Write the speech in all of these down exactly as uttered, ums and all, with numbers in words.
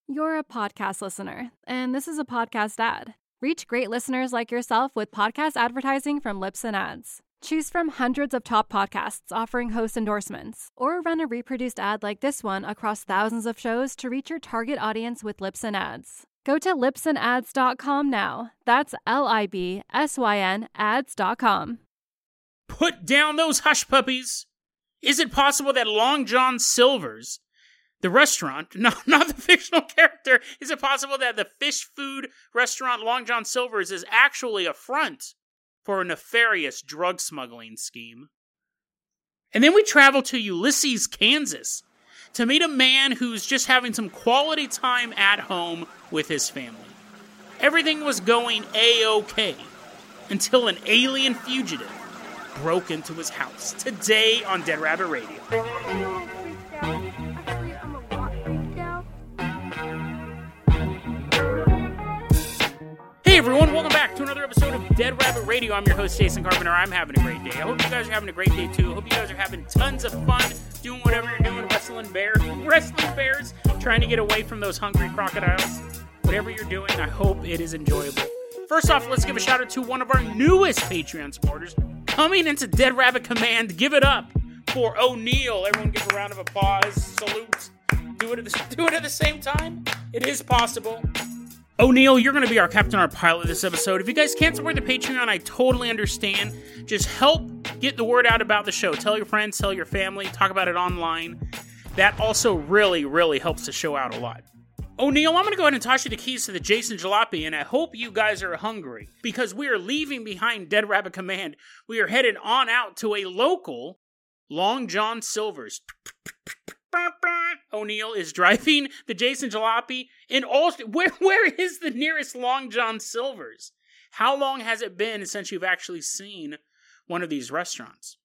You're a podcast listener, and this is a podcast ad. Reach great listeners like yourself with podcast advertising from Libsyn Ads. Choose from hundreds of top podcasts offering host endorsements, or run a reproduced ad like this one across thousands of shows to reach your target audience with Libsyn Ads. Go to libsyn ads dot com now. That's L I B S Y N ads dot com. Put down those hush puppies! Is it possible that Long John Silver's, the restaurant, no, not the fictional character, is it possible that the fish food restaurant Long John Silver's is actually a front for a nefarious drug smuggling scheme? And then we travel to Ulysses, Kansas, to meet a man who's just having some quality time at home with his family. Everything was going A-OK until an alien fugitive broke into his house. Today on Dead Rabbit Radio. Hey everyone, welcome back to another episode of Dead Rabbit Radio. I'm your host, Jason Carpenter. I'm having a great day. I hope you guys are having a great day too. I hope you guys are having tons of fun doing whatever you're doing, wrestling bears, wrestling bears, trying to get away from those hungry crocodiles. Whatever you're doing, I hope it is enjoyable. First off, let's give a shout out to one of our newest Patreon supporters coming into Dead Rabbit Command. Give it up for O'Neill. Everyone give a round of applause. Salute. Do it at the, do it at the same time. It is possible. O'Neill, you're going to be our captain, our pilot this episode. If you guys can't support the Patreon, I totally understand. Just help get the word out about the show. Tell your friends, tell your family, talk about it online. That also really, really helps the show out a lot. O'Neill, I'm going to go ahead and toss you the keys to the Jason Jalopy, and I hope you guys are hungry, because we are leaving behind Dead Rabbit Command. We are headed on out to a local Long John Silver's. O'Neill is driving the Jason Jalopy in all... Where, where is the nearest Long John Silver's? How long has it been since you've actually seen one of these restaurants?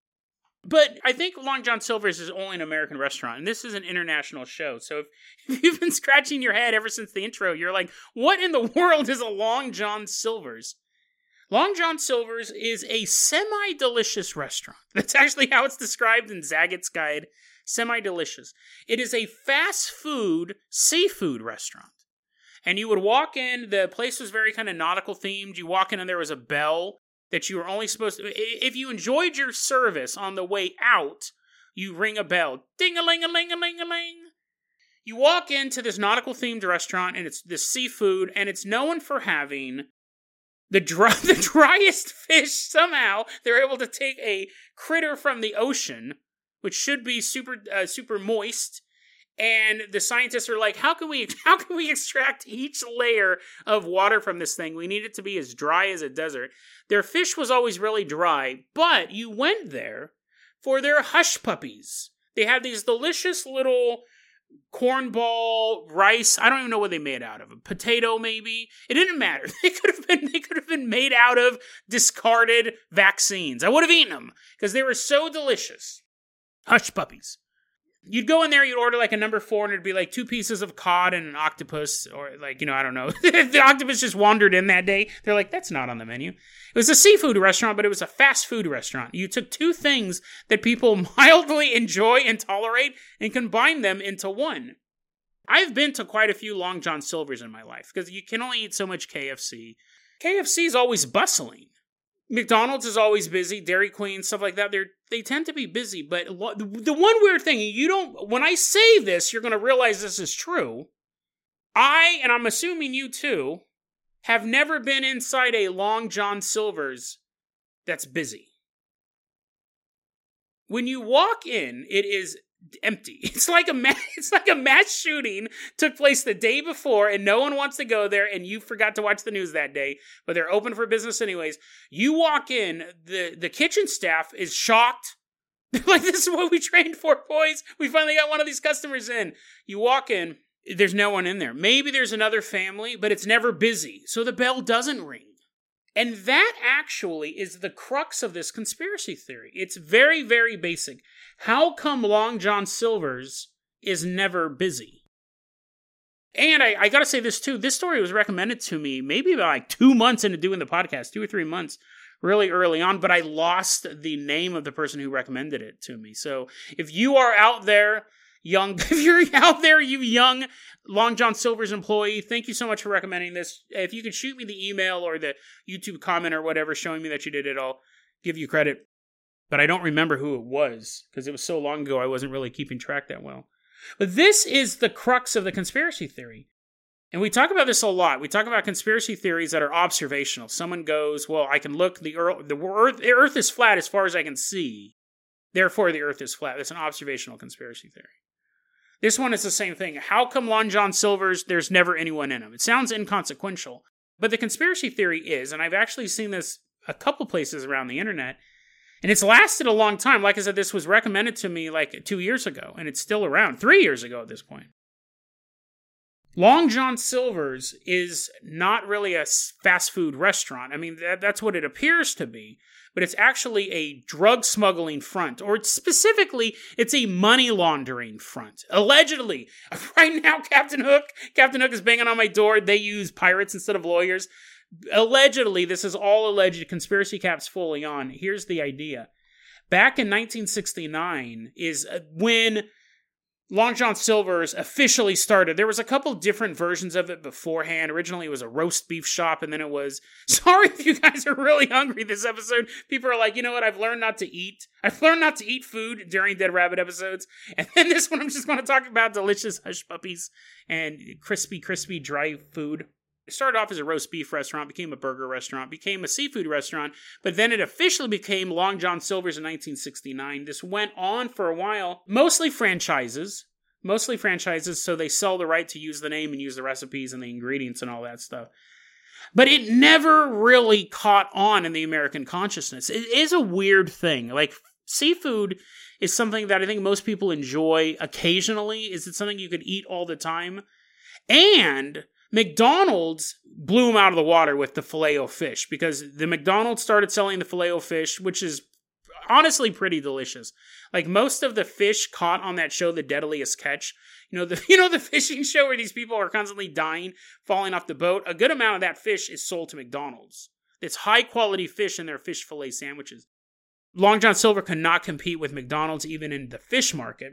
But I think Long John Silver's is only an American restaurant, and this is an international show. So if, if you've been scratching your head ever since the intro, you're like, what in the world is a Long John Silver's? Long John Silver's is a semi-delicious restaurant. That's actually how it's described in Zagat's Guide. Semi-delicious. It is a fast food seafood restaurant. And you would walk in, the place was very kind of nautical themed. You walk in and there was a bell that you were only supposed to... If you enjoyed your service on the way out, you ring a bell. Ding-a-ling-a-ling-a-ling-a-ling. You walk into this nautical themed restaurant and it's this seafood, and it's known for having the dry, the driest fish. Somehow they're able to take a critter from the ocean, which should be super uh, super moist, and the scientists are like, how can we how can we extract each layer of water from this thing? We need it to be as dry as a desert. Their fish was always really dry, but you went there for their hush puppies. They had these delicious little cornball rice. I don't even know what they made out of. A potato, maybe. It didn't matter. They could have been they could have been made out of discarded vaccines. I would have eaten them because they were so delicious. Hush puppies. You'd go in there, you'd order like a number four, and it'd be like two pieces of cod and an octopus, or like, you know, I don't know. The octopus just wandered in that day. They're like, that's not on the menu. It was a seafood restaurant, but it was a fast food restaurant. You took two things that people mildly enjoy and tolerate and combined them into one. I've been to quite a few Long John Silver's in my life, because you can only eat so much K F C. K F C is always bustling. McDonald's is always busy, Dairy Queen, stuff like that. They're, they tend to be busy, but lo- the one weird thing, you don't, when I say this, you're going to realize this is true. I, and I'm assuming you too, have never been inside a Long John Silver's that's busy. When you walk in, it is empty. It's like a mass, it's like a mass shooting took place the day before and no one wants to go there and you forgot to watch the news that day, but they're open for business anyways. You walk in, the, the kitchen staff is shocked. They're like, this is what we trained for, boys. We finally got one of these customers in. You walk in, there's no one in there. Maybe there's another family, but it's never busy, so the bell doesn't ring. And that actually is the crux of this conspiracy theory. It's very, very basic. How come Long John Silver's is never busy? And I, I gotta say this too, this story was recommended to me maybe about like two months into doing the podcast, two or three months, really early on, but I lost the name of the person who recommended it to me. So if you are out there, young, if you're out there, you young Long John Silver's employee, thank you so much for recommending this. If you could shoot me the email or the YouTube comment or whatever showing me that you did it, I'll give you credit. But I don't remember who it was because it was so long ago I wasn't really keeping track that well. But this is the crux of the conspiracy theory. And we talk about this a lot. We talk about conspiracy theories that are observational. Someone goes, well, I can look, the earth, the earth, the earth is flat as far as I can see. Therefore, the earth is flat. That's an observational conspiracy theory. This one is the same thing. How come Long John Silver's, there's never anyone in them? It sounds inconsequential. But the conspiracy theory is, and I've actually seen this a couple places around the internet, and it's lasted a long time. Like I said, this was recommended to me like two years ago, and it's still around, three years ago at this point. Long John Silver's is not really a fast food restaurant. I mean, that, that's what it appears to be. But it's actually a drug smuggling front. Or specifically, it's a money laundering front. Allegedly. Right now, Captain Hook, Captain Hook is banging on my door. They use pirates instead of lawyers. Allegedly, this is all alleged. Conspiracy caps fully on. Here's the idea. Back in nineteen sixty-nine is when Long John Silver's officially started. There was a couple different versions of it beforehand. Originally, it was a roast beef shop, and then it was, sorry if you guys are really hungry this episode. People are like, you know what, I've learned not to eat. I've learned not to eat food during Dead Rabbit episodes. And then this one, I'm just going to talk about delicious hush puppies and crispy, crispy, dry food. It started off as a roast beef restaurant, became a burger restaurant, became a seafood restaurant, but then it officially became Long John Silver's in nineteen sixty-nine. This went on for a while, mostly franchises, mostly franchises, so they sell the right to use the name and use the recipes and the ingredients and all that stuff. But it never really caught on in the American consciousness. It is a weird thing. Like, seafood is something that I think most people enjoy occasionally. Is it something you could eat all the time? And McDonald's blew them out of the water with the Filet-O-Fish because the McDonald's started selling the Filet-O-Fish, which is honestly pretty delicious. Like most of the fish caught on that show, The Deadliest Catch, you know, the you know the fishing show where these people are constantly dying, falling off the boat. A good amount of that fish is sold to McDonald's. It's high quality fish in their fish fillet sandwiches. Long John Silver could not compete with McDonald's even in the fish market.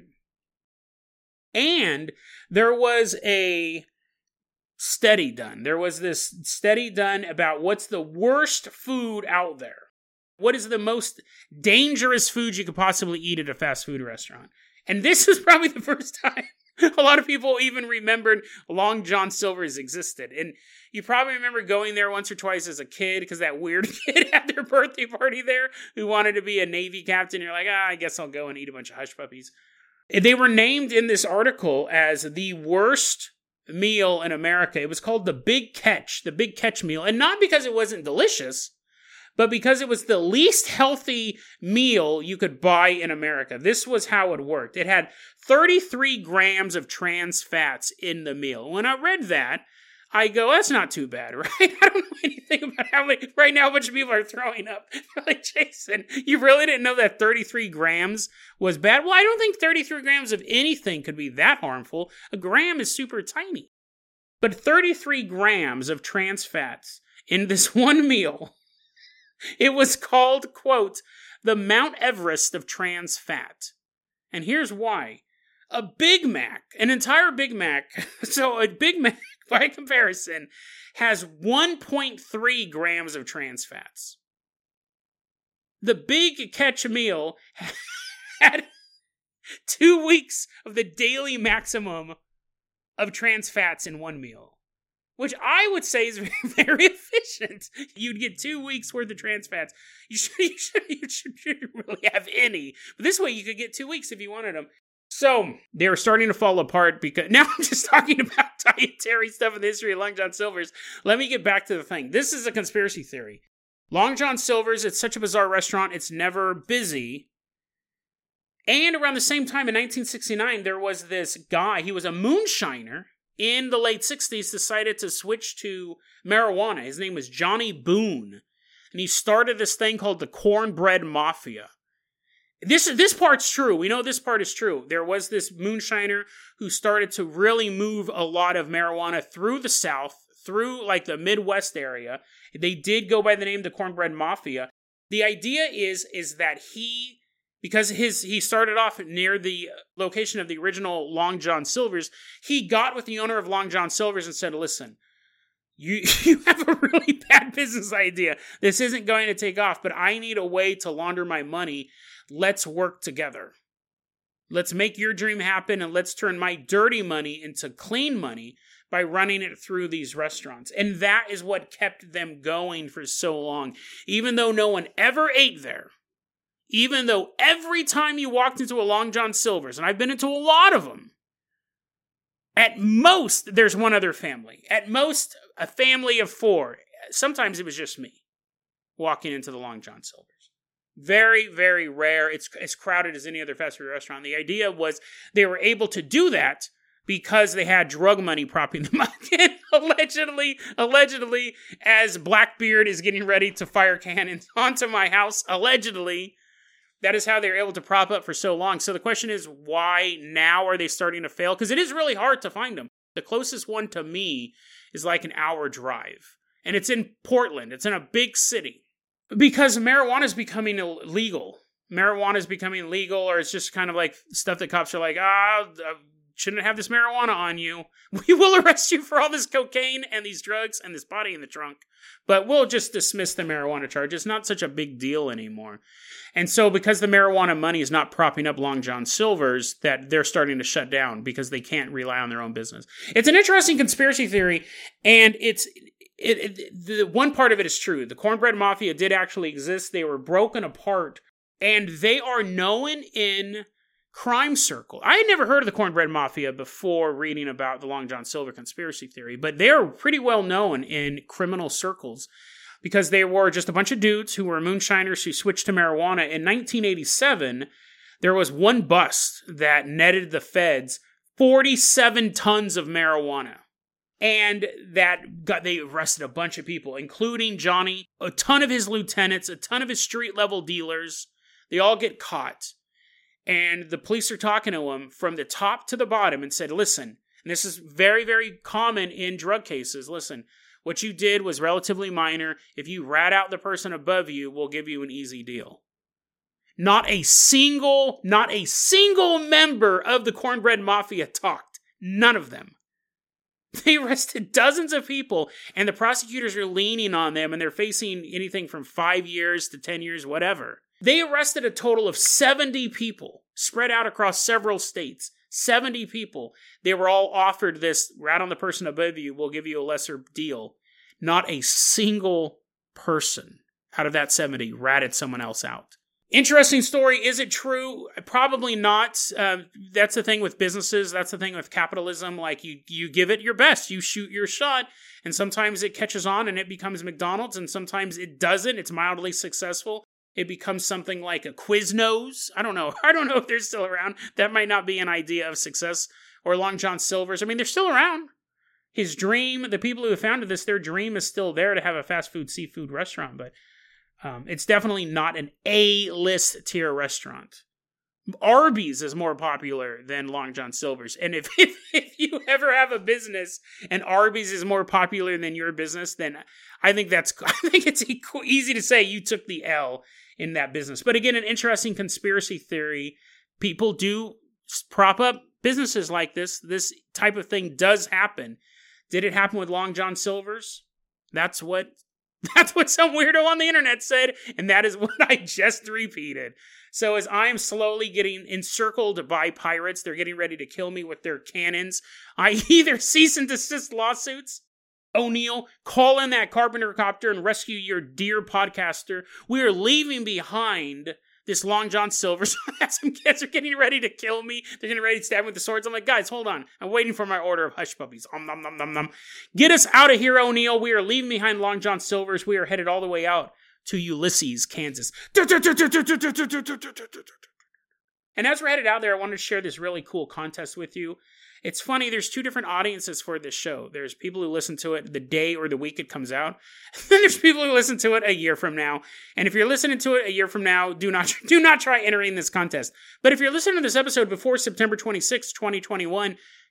And there was a study done. There was this study done about what's the worst food out there. What is the most dangerous food you could possibly eat at a fast food restaurant? And this was probably the first time a lot of people even remembered Long John Silver's existed. And you probably remember going there once or twice as a kid because that weird kid had their birthday party there who wanted to be a Navy captain. You're like, ah, I guess I'll go and eat a bunch of hush puppies. They were named in this article as the worst meal in America. It was called the Big Catch, the Big Catch meal. And not because it wasn't delicious, but because it was the least healthy meal you could buy in America. This was how it worked. It had thirty-three grams of trans fats in the meal. When I read that, I go, that's not too bad, right? I don't know anything about how many, right now, a bunch of people are throwing up. Like, Jason, you really didn't know that thirty-three grams was bad? Well, I don't think thirty-three grams of anything could be that harmful. A gram is super tiny. But thirty-three grams of trans fats in this one meal, it was called, quote, the Mount Everest of trans fat. And here's why. A Big Mac, an entire Big Mac, so a Big Mac, by comparison, has one point three grams of trans fats. The Big Catch meal had two weeks of the daily maximum of trans fats in one meal, which I would say is very efficient. You'd get two weeks worth of trans fats. You should, you should, you should, shouldn't really have any, but this way you could get two weeks if you wanted them. So they were starting to fall apart because now I'm just talking about dietary stuff in the history of Long John Silver's. Let me get back to the thing. This is a conspiracy theory. Long John Silver's, it's such a bizarre restaurant. It's never busy. And around the same time in nineteen sixty-nine, there was this guy. He was a moonshiner in the late sixties, decided to switch to marijuana. His name was Johnny Boone. And he started this thing called the Cornbread Mafia. This this part's true. We know this part is true. There was this moonshiner who started to really move a lot of marijuana through the South, through like the Midwest area. They did go by the name the Cornbread Mafia. The idea is, is that he because his he started off near the location of the original Long John Silver's. He got with the owner of Long John Silver's and said, listen, you, you have a really bad business idea. This isn't going to take off, but I need a way to launder my money. Let's work together. Let's make your dream happen, and let's turn my dirty money into clean money by running it through these restaurants. And that is what kept them going for so long. Even though no one ever ate there, even though every time you walked into a Long John Silver's, and I've been into a lot of them, at most, there's one other family. At most, a family of four. Sometimes it was just me walking into the Long John Silver's. Very, very rare. It's as crowded as any other fast food restaurant. The idea was they were able to do that because they had drug money propping them up. allegedly, allegedly, as Blackbeard is getting ready to fire cannons onto my house, allegedly, that is how they were able to prop up for so long. So the question is, why now are they starting to fail? Because it is really hard to find them. The closest one to me is like an hour drive. And it's in Portland. It's in a big city. Because marijuana is becoming illegal. Marijuana is becoming legal, or it's just kind of like stuff that cops are like, ah, uh, shouldn't have this marijuana on you. We will arrest you for all this cocaine and these drugs and this body in the trunk. But we'll just dismiss the marijuana charge. It's not such a big deal anymore. And so because the marijuana money is not propping up Long John Silver's, that they're starting to shut down because they can't rely on their own business. It's an interesting conspiracy theory, and it's... It, it, the one part of it is true. The Cornbread Mafia did actually exist. They were broken apart, and they are known in crime circles. I had never heard of the Cornbread Mafia before reading about the Long John Silver conspiracy theory, but they're pretty well known in criminal circles because they were just a bunch of dudes who were moonshiners who switched to marijuana. In nineteen eighty-seven, there was one bust that netted the feds forty-seven tons of marijuana. And that got, they arrested a bunch of people, including Johnny, a ton of his lieutenants, a ton of his street-level dealers. They all get caught. And the police are talking to them from the top to the bottom and said, listen, and this is very, very common in drug cases, listen, what you did was relatively minor. If you rat out the person above you, we'll give you an easy deal. Not a single, not a single member of the Cornbread Mafia talked. None of them. They arrested dozens of people, and the prosecutors are leaning on them, and they're facing anything from five years to ten years, whatever. They arrested a total of seventy people, spread out across several states. seventy people. They were all offered this, rat on the person above you, we'll give you a lesser deal. Not a single person out of that seventy ratted someone else out. Interesting story. Is it true? Probably not. Uh, that's the thing with businesses. That's the thing with capitalism. Like you, you give it your best. You shoot your shot. And sometimes it catches on and it becomes McDonald's. And sometimes it doesn't. It's mildly successful. It becomes something like a Quiznos. I don't know. I don't know if they're still around. That might not be an idea of success. Or Long John Silver's. I mean, they're still around. His dream, the people who founded this, their dream is still there to have a fast food seafood restaurant. But Um, it's definitely not an A-list tier restaurant. Arby's is more popular than Long John Silver's. And if, if if you ever have a business and Arby's is more popular than your business, then I think that's I think it's easy to say you took the L in that business. But again, an interesting conspiracy theory. People do prop up businesses like this. This type of thing does happen. Did it happen with Long John Silver's? That's what That's what some weirdo on the internet said, and that is what I just repeated. So as I am slowly getting encircled by pirates, they're getting ready to kill me with their cannons. I either cease and desist lawsuits. O'Neill, call in that carpenter copter and rescue your dear podcaster. We are leaving behind this Long John Silver. So some kids are getting ready to kill me. They're getting ready to stab me with the swords. I'm like, guys, hold on. I'm waiting for my order of hush puppies. Um, nom, nom, nom, nom. Get us out of here, O'Neill. We are leaving behind Long John Silver's. We are headed all the way out to Ulysses, Kansas. And as we're headed out there, I wanted to share this really cool contest with you. It's funny, there's two different audiences for this show. There's people who listen to it the day or the week it comes out. And then there's people who listen to it a year from now. And if you're listening to it a year from now, do not do not try entering this contest. But if you're listening to this episode before September twenty-sixth, twenty twenty-one,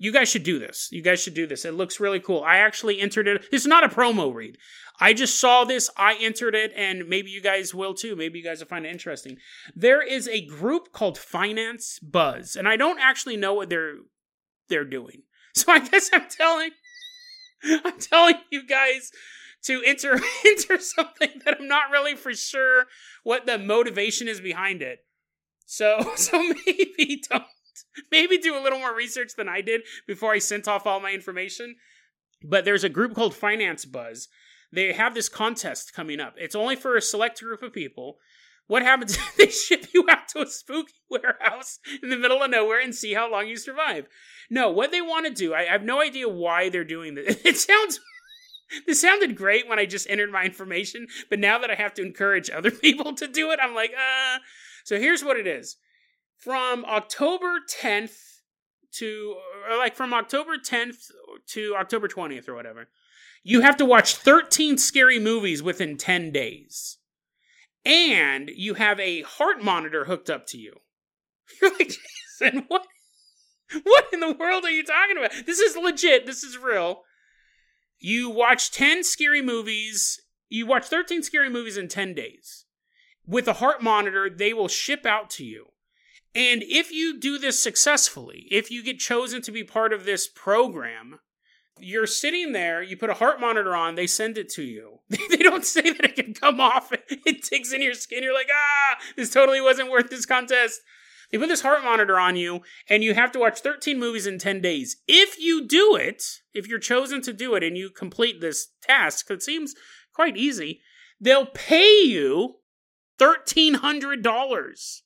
You guys should do this. You guys should do this. It looks really cool. I actually entered it. It's not a promo read. I just saw this. I entered it, and maybe you guys will too. Maybe you guys will find it interesting. There is a group called Finance Buzz, and I don't actually know what they're they're doing. So I guess I'm telling I'm telling you guys to enter enter something that I'm not really for sure what the motivation is behind it. So so maybe don't maybe do a little more research than I did before I sent off all my information. But there's a group called Finance Buzz. They have this contest coming up. It's only for a select group of people. What happens if they ship you out to a spooky warehouse in the middle of nowhere and see how long you survive? No, what they want to do, I, I have no idea why they're doing this. It sounds, this sounded great when I just entered my information, but now that I have to encourage other people to do it, I'm like, uh. So here's what it is. From October tenth to, or like from October tenth to October twentieth or whatever, you have to watch thirteen scary movies within ten days. And you have a heart monitor hooked up to you. You're like, Jason, what? What in the world are you talking about? This is legit. This is real. You watch ten scary movies. You watch thirteen scary movies in ten days. With a heart monitor, they will ship out to you. And if you do this successfully, if you get chosen to be part of this program, you're sitting there, you put a heart monitor on, they send it to you. They don't say that it can come off, it digs in your skin, you're like, ah, this totally wasn't worth this contest. They put this heart monitor on you, and you have to watch thirteen movies in ten days. If you do it, if you're chosen to do it, and you complete this task, it seems quite easy, they'll pay you thirteen hundred dollars.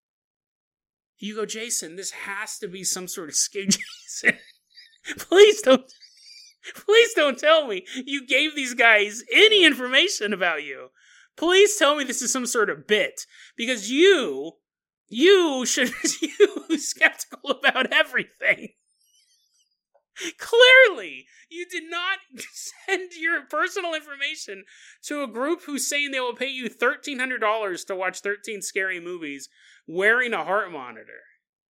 You go, Jason, this has to be some sort of scam. Jason, please don't. Please don't tell me you gave these guys any information about you. Please tell me this is some sort of bit. Because you, you should be skeptical about everything. Clearly, you did not send your personal information to a group who's saying they will pay you thirteen hundred dollars to watch thirteen scary movies wearing a heart monitor.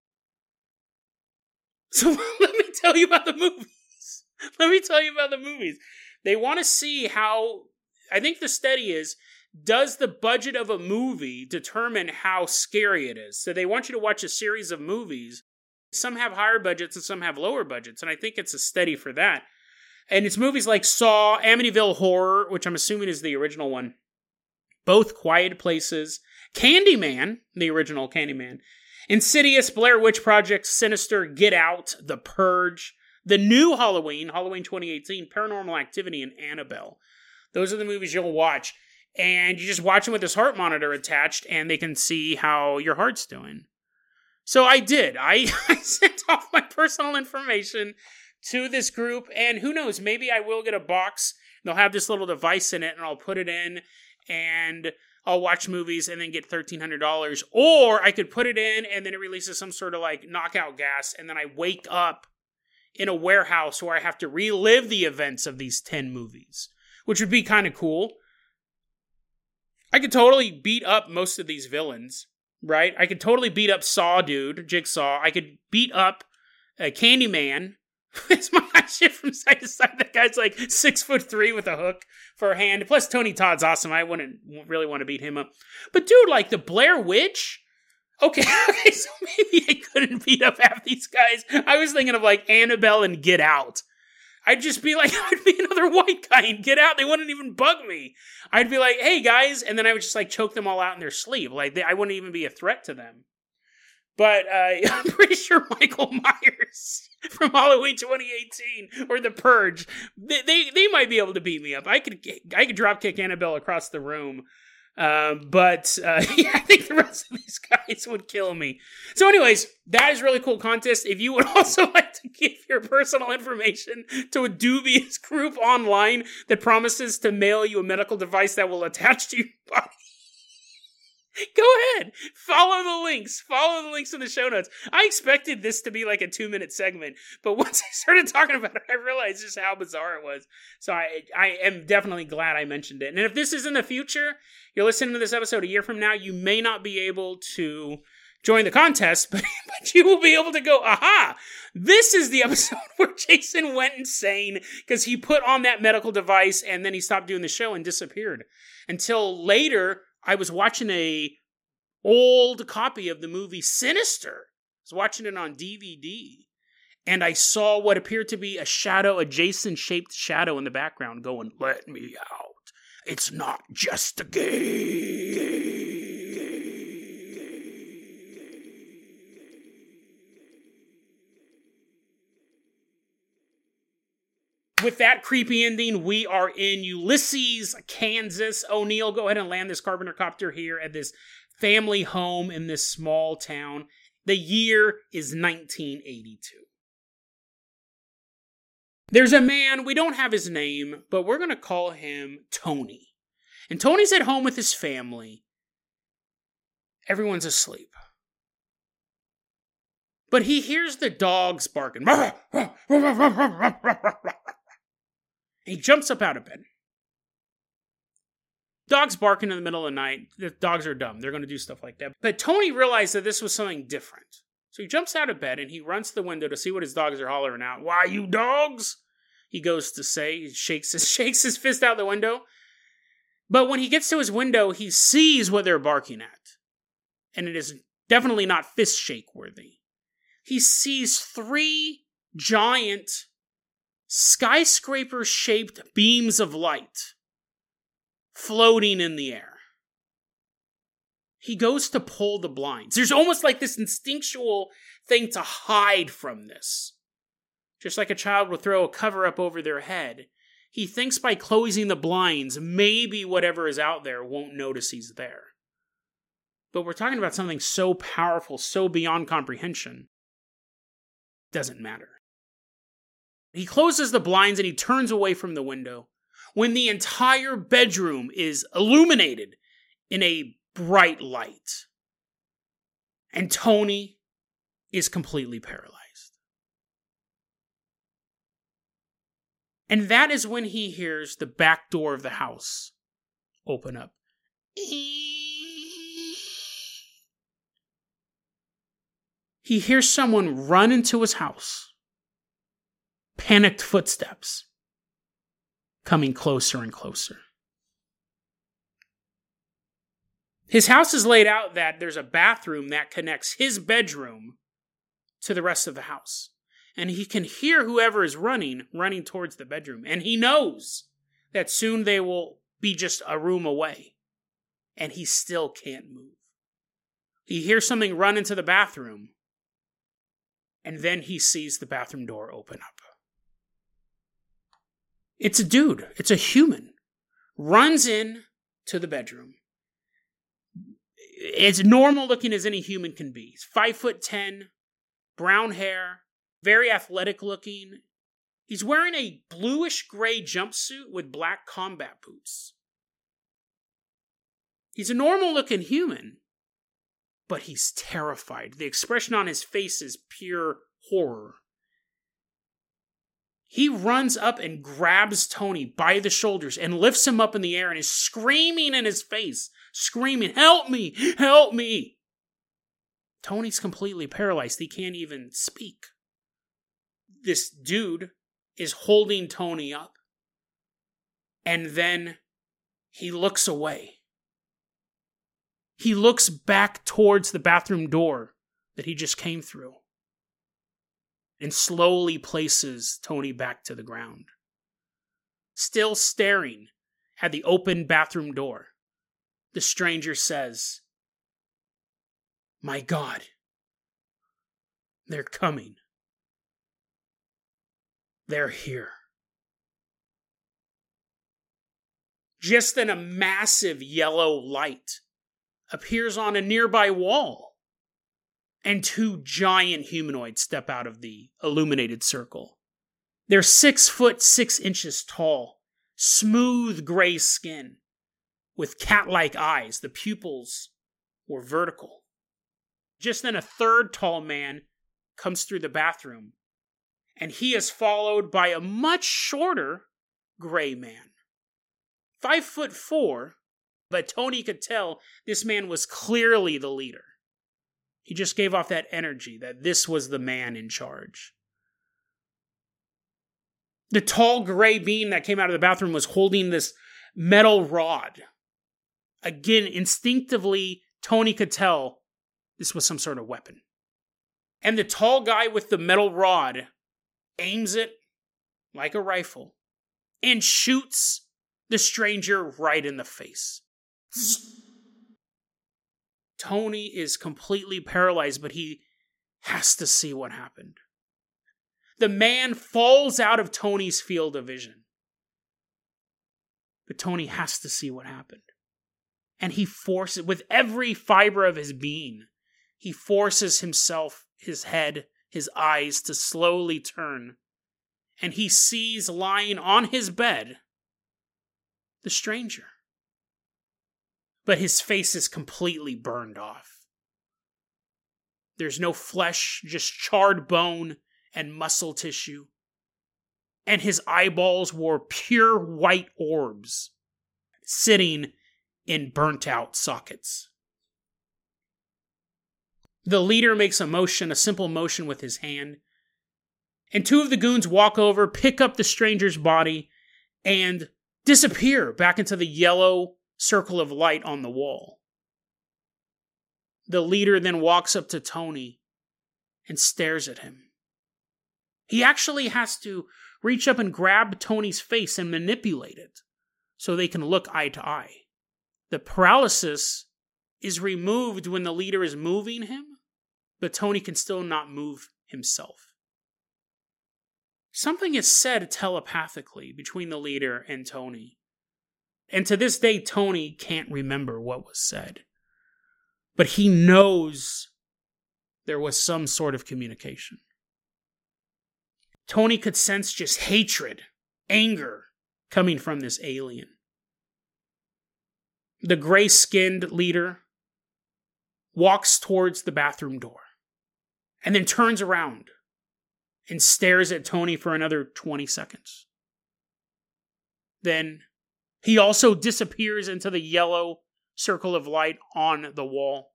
So let me tell you about the movie. Let me tell you about the movies. They want to see how, I think the study is, does the budget of a movie determine how scary it is? So they want you to watch a series of movies. Some have higher budgets and some have lower budgets. And I think it's a study for that. And it's movies like Saw, Amityville Horror, which I'm assuming is the original one. Both Quiet Places. Candyman, the original Candyman. Insidious, Blair Witch Project, Sinister, Get Out, The Purge. The new Halloween, Halloween twenty eighteen, Paranormal Activity, and Annabelle. Those are the movies you'll watch. And you just watch them with this heart monitor attached, and they can see how your heart's doing. So I did. I, I sent off my personal information to this group, and who knows, maybe I will get a box. They'll have this little device in it, and I'll put it in, and I'll watch movies and then get thirteen hundred dollars. Or I could put it in, and then it releases some sort of like knockout gas, and then I wake up in a warehouse where I have to relive the events of these ten movies, which would be kind of cool. I could totally beat up most of these villains, right? I could totally beat up Saw Dude, Jigsaw. I could beat up uh, Candyman. It's my shit from side to side. That guy's like six foot three with a hook for a hand. Plus Tony Todd's awesome. I wouldn't really want to beat him up. But dude, like the Blair Witch... Okay, okay, so maybe I couldn't beat up half these guys. I was thinking of like Annabelle and Get Out. I'd just be like, I'd be another white guy and Get Out. They wouldn't even bug me. I'd be like, hey guys, and then I would just like choke them all out in their sleep. Like they, I wouldn't even be a threat to them. But uh, I'm pretty sure Michael Myers from Halloween twenty eighteen or The Purge, they, they they might be able to beat me up. I could I could drop kick Annabelle across the room. Um, but, uh, yeah, I think the rest of these guys would kill me. So anyways, that is a really cool contest. If you would also like to give your personal information to a dubious group online that promises to mail you a medical device that will attach to your body, go ahead. Follow the links. Follow the links in the show notes. I expected this to be like a two minute segment, but once I started talking about it, I realized just how bizarre it was. So I, I am definitely glad I mentioned it. And if this is in the future, you're listening to this episode a year from now, you may not be able to join the contest, but, but you will be able to go, aha, this is the episode where Jason went insane because he put on that medical device and then he stopped doing the show and disappeared. Until later, I was watching a old copy of the movie Sinister. I was watching it on D V D. And I saw what appeared to be a shadow, a Jason-shaped shadow in the background going, let me out. It's not just a game. With that creepy ending, we are in Ulysses, Kansas. O'Neill, go ahead and land this Carpenter copter here at this family home in this small town. The year is nineteen eighty-two. There's a man, we don't have his name, but we're going to call him Tony. And Tony's at home with his family. Everyone's asleep. But he hears the dogs barking. He jumps up out of bed. Dogs barking in the middle of the night. The dogs are dumb. They're going to do stuff like that. But Tony realized that this was something different. So he jumps out of bed and he runs to the window to see what his dogs are hollering out. Why, you dogs? He goes to say. He shakes his, shakes his fist out the window. But when he gets to his window, he sees what they're barking at. And it is definitely not fist shake worthy. He sees three giant skyscraper-shaped beams of light floating in the air. He goes to pull the blinds. There's almost like this instinctual thing to hide from this. Just like a child would throw a cover up over their head. He thinks by closing the blinds, maybe whatever is out there won't notice he's there. But we're talking about something so powerful, so beyond comprehension. Doesn't matter. He closes the blinds and he turns away from the window when the entire bedroom is illuminated in a bright light. And Tony is completely paralyzed. And that is when he hears the back door of the house open up. He hears someone run into his house. Panicked footsteps coming closer and closer. His house is laid out that there's a bathroom that connects his bedroom to the rest of the house. And he can hear whoever is running, running towards the bedroom. And he knows that soon they will be just a room away. And he still can't move. He hears something run into the bathroom. And then he sees the bathroom door open up. It's a dude. It's a human. Runs in to the bedroom. As normal looking as any human can be. He's five foot ten, brown hair, very athletic looking. He's wearing a bluish gray jumpsuit with black combat boots. He's a normal looking human, but he's terrified. The expression on his face is pure horror. He runs up and grabs Tony by the shoulders and lifts him up in the air and is screaming in his face, screaming, "Help me! Help me!" Tony's completely paralyzed. He can't even speak. This dude is holding Tony up. And then he looks away. He looks back towards the bathroom door that he just came through. And slowly places Tony back to the ground. Still staring at the open bathroom door, the stranger says, "My God, they're coming. They're here." Just then a massive yellow light appears on a nearby wall. And two giant humanoids step out of the illuminated circle. They're six foot six inches tall, smooth gray skin, with cat-like eyes. The pupils were vertical. Just then a third tall man comes through the bathroom, and he is followed by a much shorter gray man. Five foot four, but Tony could tell this man was clearly the leader. He just gave off that energy that this was the man in charge. The tall gray being that came out of the bathroom was holding this metal rod. Again, instinctively, Tony could tell this was some sort of weapon. And the tall guy with the metal rod aims it like a rifle and shoots the stranger right in the face. Tony is completely paralyzed, but he has to see what happened. The man falls out of Tony's field of vision. But Tony has to see what happened. And he forces, with every fiber of his being, he forces himself, his head, his eyes to slowly turn. And he sees lying on his bed the stranger. But his face is completely burned off. There's no flesh, just charred bone and muscle tissue. And his eyeballs were pure white orbs sitting in burnt out sockets. The leader makes a motion, a simple motion with his hand. And two of the goons walk over, pick up the stranger's body, and disappear back into the yellow circle of light on the wall. The leader then walks up to Tony and stares at him. He actually has to reach up and grab Tony's face and manipulate it so they can look eye to eye. The paralysis is removed when the leader is moving him, but Tony can still not move himself. Something is said telepathically between the leader and Tony. And to this day, Tony can't remember what was said. But he knows there was some sort of communication. Tony could sense just hatred, anger coming from this alien. The gray-skinned leader walks towards the bathroom door and then turns around and stares at Tony for another twenty seconds. Then he also disappears into the yellow circle of light on the wall,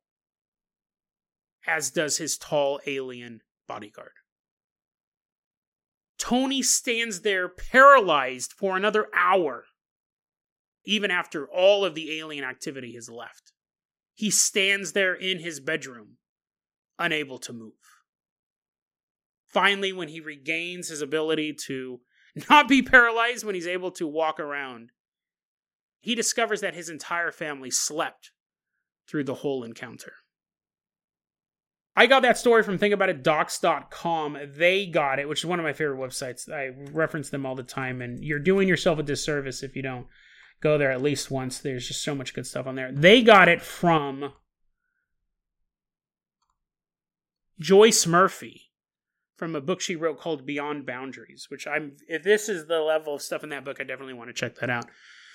as does his tall alien bodyguard. Tony stands there paralyzed for another hour, even after all of the alien activity has left. He stands there in his bedroom, unable to move. Finally, when he regains his ability to not be paralyzed, when he's able to walk around, he discovers that his entire family slept through the whole encounter. I got that story from think about it docs dot com. They got it, which is one of my favorite websites. I reference them all the time, and you're doing yourself a disservice if you don't go there at least once. There's just so much good stuff on there. They got it from Joyce Murphy, from a book she wrote called Beyond Boundaries, which I'm, if this is the level of stuff in that book, I definitely want to check that out.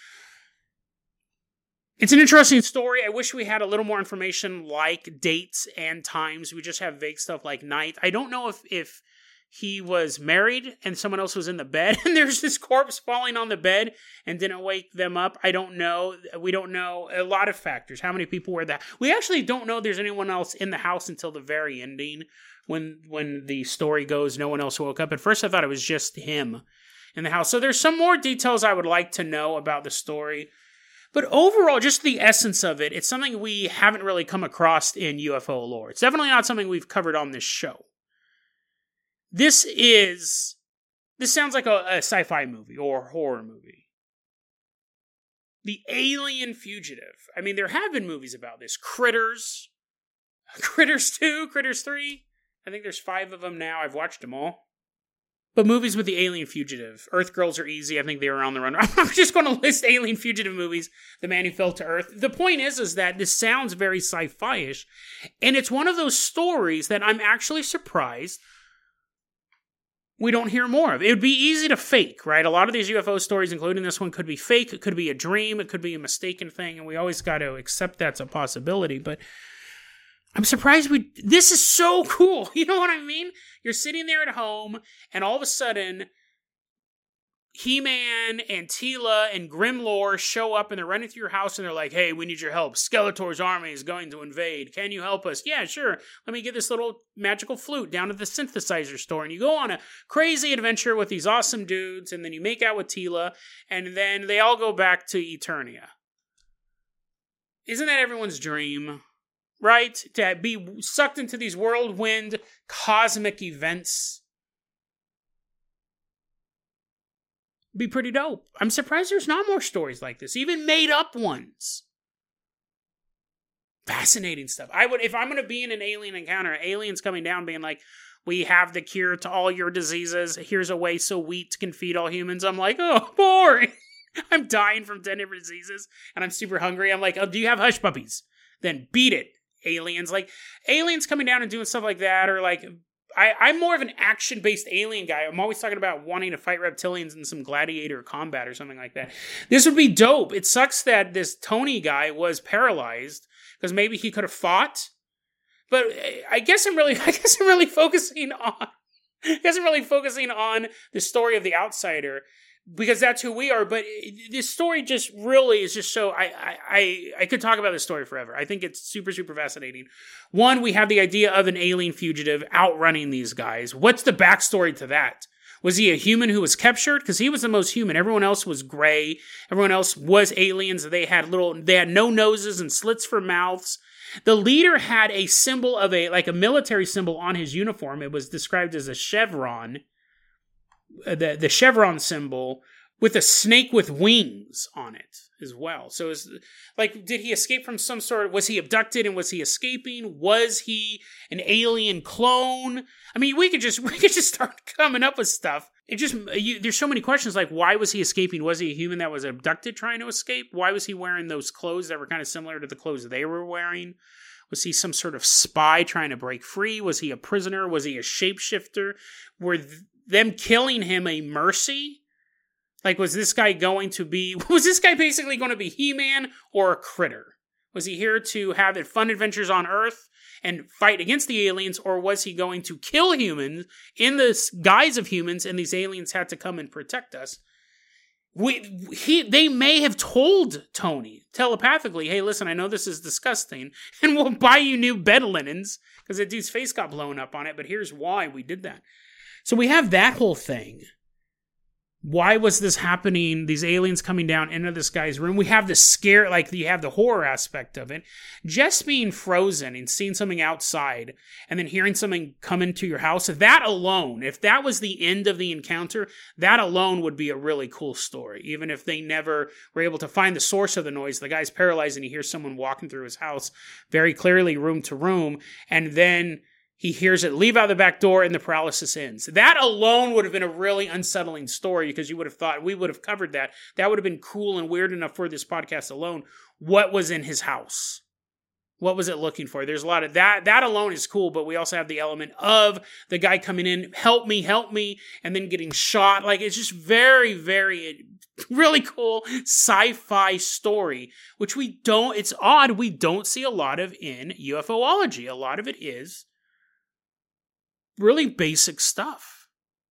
It's an interesting story. I wish we had a little more information like dates and times. We just have vague stuff like night. I don't know if, if he was married and someone else was in the bed and there's this corpse falling on the bed and didn't wake them up. I don't know. We don't know a lot of factors. How many people were there? We actually don't know there's anyone else in the house until the very ending when, when the story goes, no one else woke up. At first I thought it was just him in the house. So there's some more details I would like to know about the story. But overall, just the essence of it, it's something we haven't really come across in U F O lore. It's definitely not something we've covered on this show. This is, this sounds like a, a sci-fi movie or a horror movie. The Alien Fugitive. I mean, there have been movies about this. Critters. Critters two, Critters three. I think there's five of them now. I've watched them all. But movies with the Alien Fugitive. Earth Girls Are Easy. I think they were on the run. I'm just going to list Alien Fugitive movies. The Man Who Fell to Earth. The point is, is that this sounds very sci-fi-ish. And it's one of those stories that I'm actually surprised we don't hear more of. It would be easy to fake, right? A lot of these U F O stories, including this one, could be fake. It could be a dream. It could be a mistaken thing. And we always got to accept that's a possibility. But I'm surprised we... This is so cool. You know what I mean? You're sitting there at home, and all of a sudden, He-Man and Teela and Grimlore show up and they're running through your house and they're like, hey, we need your help. Skeletor's army is going to invade. Can you help us? Yeah, sure. Let me get this little magical flute down to the synthesizer store. And you go on a crazy adventure with these awesome dudes and then you make out with Teela and then they all go back to Eternia. Isn't that everyone's dream? Right? To be sucked into these whirlwind cosmic events. Be pretty dope. I'm surprised there's not more stories like this, even made up ones. Fascinating stuff. I would, if I'm going to be in an alien encounter, aliens coming down being like, we have the cure to all your diseases. Here's a way so wheat can feed all humans. I'm like, oh, boring. I'm dying from ten different diseases and I'm super hungry. I'm like, oh, do you have hush puppies? Then beat it, aliens. Like, aliens coming down and doing stuff like that, or like, I, I'm more of an action-based alien guy. I'm always talking about wanting to fight reptilians in some gladiator combat or something like that. This would be dope. It sucks that this Tony guy was paralyzed because maybe he could have fought. But I guess I'm really, I guess I'm really focusing on, I guess I'm really focusing on the story of the outsider because that's who we are. But this story just really is just so, I, I, I, I could talk about this story forever. I think it's super, super fascinating. One, we have the idea of an alien fugitive outrunning these guys. What's the backstory to that? Was he a human who was captured? Because he was the most human. Everyone else was gray. Everyone else was aliens. They had little, they had no noses and slits for mouths. The leader had a symbol of a, like a military symbol on his uniform. It was described as a chevron. The, the chevron symbol with a snake with wings on it as well. So is like, did he escape from some sort of, was he abducted and was he escaping? Was he an alien clone? I mean, we could just, we could just start coming up with stuff. It just, you, there's so many questions like, why was he escaping? Was he a human that was abducted trying to escape? Why was he wearing those clothes that were kind of similar to the clothes they were wearing? Was he some sort of spy trying to break free? Was he a prisoner? Was he a shapeshifter? Were th- them killing him a mercy? Like, was this guy going to be, was this guy basically going to be He-Man or a critter? Was he here to have fun adventures on Earth and fight against the aliens, or was he going to kill humans in the guise of humans and these aliens had to come and protect us? We, he, they may have told Tony telepathically, hey, listen, I know this is disgusting, and we'll buy you new bed linens because the dude's face got blown up on it, but here's why we did that. So we have that whole thing. Why was this happening? These aliens coming down into this guy's room. We have the scare, like you have the horror aspect of it. Just being frozen and seeing something outside and then hearing something come into your house. That alone, if that was the end of the encounter, that alone would be a really cool story. Even if they never were able to find the source of the noise. The guy's paralyzed and he hears someone walking through his house very clearly, room to room. And then he hears it leave out the back door and the paralysis ends. That alone would have been a really unsettling story because you would have thought we would have covered that. That would have been cool and weird enough for this podcast alone. What was in his house? What was it looking for? There's a lot of that. That alone is cool, but we also have the element of the guy coming in, help me, help me, and then getting shot. Like, it's just very, very, really cool sci-fi story, which we don't, it's odd, we don't see a lot of in UFOlogy. A lot of it is really basic stuff.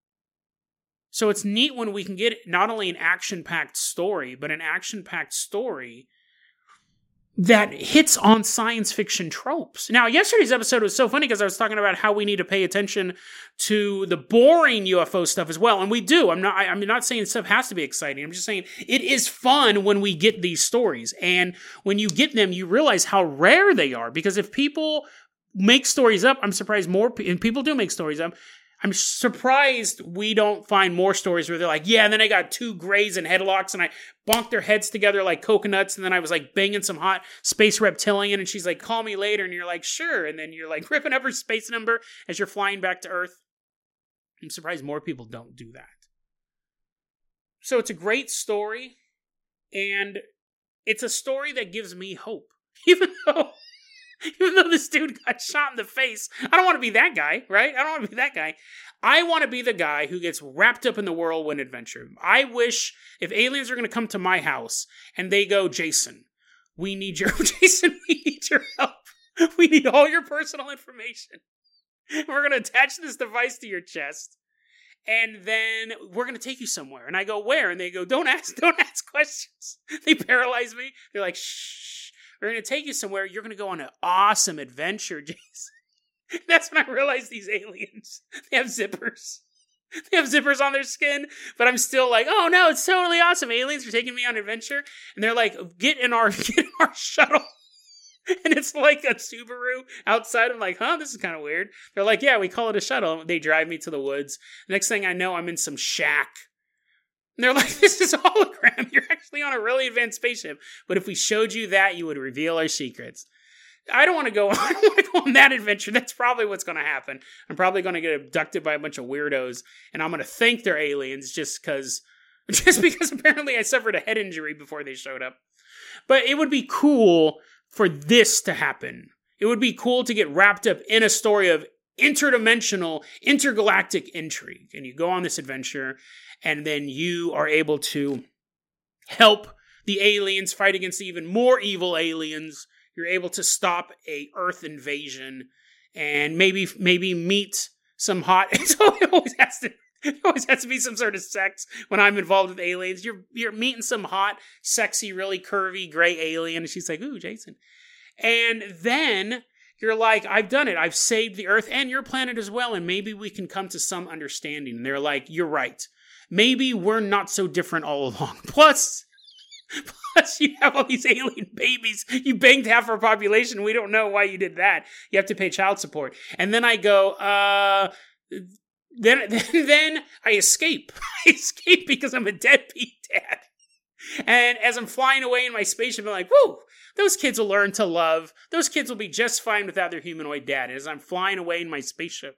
So it's neat when we can get not only an action-packed story, but an action-packed story that hits on science fiction tropes. Now, yesterday's episode was so funny because I was talking about how we need to pay attention to the boring U F O stuff as well, and we do. I'm not I'm not saying stuff has to be exciting. I'm just saying it is fun when we get these stories, and when you get them, you realize how rare they are, because if people make stories up, I'm surprised more, and people do make stories up, I'm surprised we don't find more stories where they're like, yeah, and then I got two grays and headlocks and I bonked their heads together like coconuts, and then I was like banging some hot space reptilian, and she's like, call me later, and you're like, sure, and then you're like ripping up her space number as you're flying back to Earth. I'm surprised more people don't do that. So it's a great story, and it's a story that gives me hope. Even though Even though this dude got shot in the face, I don't want to be that guy, right? I don't want to be that guy. I want to be the guy who gets wrapped up in the whirlwind adventure. I wish if aliens are going to come to my house and they go, Jason, we need your, Jason, we need your help. We need all your personal information. We're going to attach this device to your chest. And then we're going to take you somewhere. And I go, where? And they go, don't ask, don't ask questions. They paralyze me. They're like, shh, we're going to take you somewhere. You're going to go on an awesome adventure, Jason. That's when I realized these aliens, they have zippers. They have zippers on their skin, but I'm still like, oh no, it's totally awesome. Aliens are taking me on an adventure. And they're like, get in our, get in our shuttle. And it's like a Subaru outside. I'm like, huh, this is kind of weird. They're like, yeah, we call it a shuttle. They drive me to the woods. Next thing I know, I'm in some shack. And they're like, this is a hologram. You're actually on a really advanced spaceship. But if we showed you that, you would reveal our secrets. I don't want to go, I don't want to go on that adventure. That's probably what's going to happen. I'm probably going to get abducted by a bunch of weirdos. And I'm going to think they're aliens just because, just because apparently I suffered a head injury before they showed up. But it would be cool for this to happen. It would be cool to get wrapped up in a story of interdimensional, intergalactic intrigue. And you go on this adventure, and then you are able to help the aliens fight against even more evil aliens. You're able to stop a Earth invasion, and maybe maybe meet some hot. So it always has to. There always has to be some sort of sex when I'm involved with aliens. You're you're meeting some hot, sexy, really curvy, gray alien. And she's like, ooh, Jason. And then you're like, I've done it. I've saved the Earth and your planet as well. And maybe we can come to some understanding. And they're like, you're right. Maybe we're not so different all along. Plus, plus you have all these alien babies. You banged half our population. We don't know why you did that. You have to pay child support. And then I go, uh... Then, then, then I escape. I escape because I'm a deadbeat dad. And as I'm flying away in my spaceship, I'm like, whoo, those kids will learn to love. Those kids will be just fine without their humanoid dad. And as I'm flying away in my spaceship,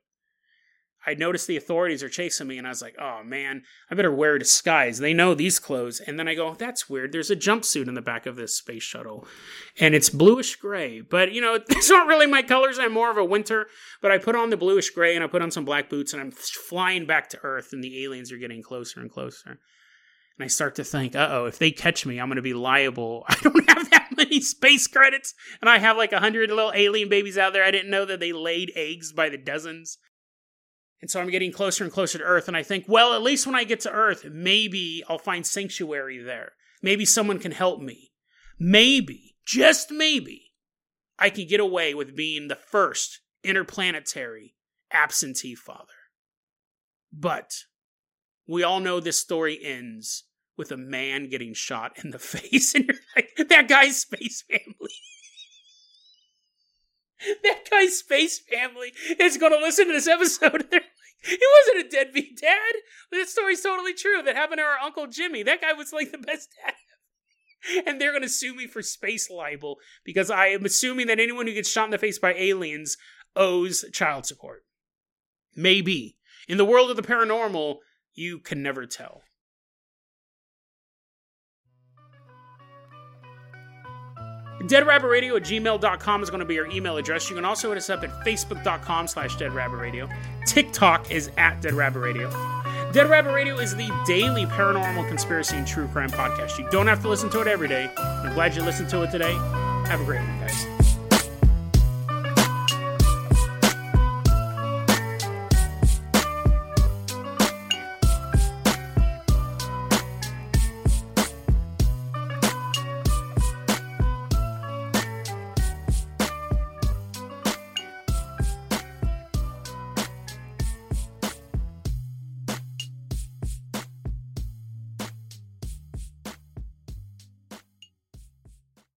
I noticed the authorities are chasing me, and I was like, oh man, I better wear a disguise. They know these clothes. And then I go, that's weird. There's a jumpsuit in the back of this space shuttle, and it's bluish gray. But, you know, it's not really my colors. I'm more of a winter, but I put on the bluish gray, and I put on some black boots, and I'm flying back to Earth, and the aliens are getting closer and closer. And I start to think, uh-oh, if they catch me, I'm going to be liable. I don't have that many space credits, and I have like a hundred little alien babies out there. I didn't know that they laid eggs by the dozens. And so I'm getting closer and closer to Earth, and I think, well, at least when I get to Earth, maybe I'll find sanctuary there. Maybe someone can help me. Maybe, just maybe, I can get away with being the first interplanetary absentee father. But we all know this story ends with a man getting shot in the face, and you're like, that guy's space family. That guy's space family is going to listen to this episode, and they're like, he wasn't a deadbeat dad. This story's totally true. That happened to our Uncle Jimmy. That guy was like the best dad ever. And they're going to sue me for space libel because I am assuming that anyone who gets shot in the face by aliens owes child support. Maybe. In the world of the paranormal, you can never tell. deadrabbitradio at gmail dot com is going to be our email address. You can also hit us up at facebook.com slash deadrabbitradio. TikTok is at deadrabbitradio. Dead Rabbit Radio is the daily paranormal conspiracy and true crime podcast. You don't have to listen to it every day. I'm glad you listened to it today. Have a great one, guys.